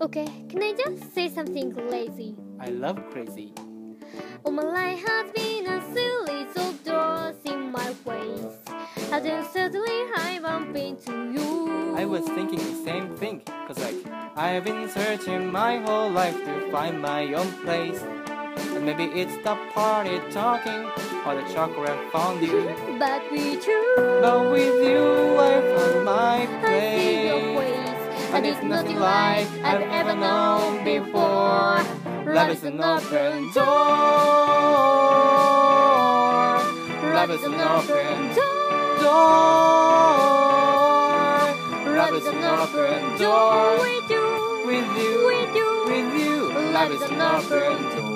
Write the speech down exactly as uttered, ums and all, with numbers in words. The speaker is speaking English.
Okay, can I just say something crazy? I love crazy. All my life has been a series of doors in my ways. And then suddenly I bump into you. I was thinking the same thing, cause like I've been searching my whole life to find my own place. And maybe it's the party talking or the chocolate fondue. But with you, But with you I found my I see your place. ways. And it's nothing like I've ever known before. Love is an open door. Love is an open door. Love is an open door. With you, With you, with you, with you. Love is an open door.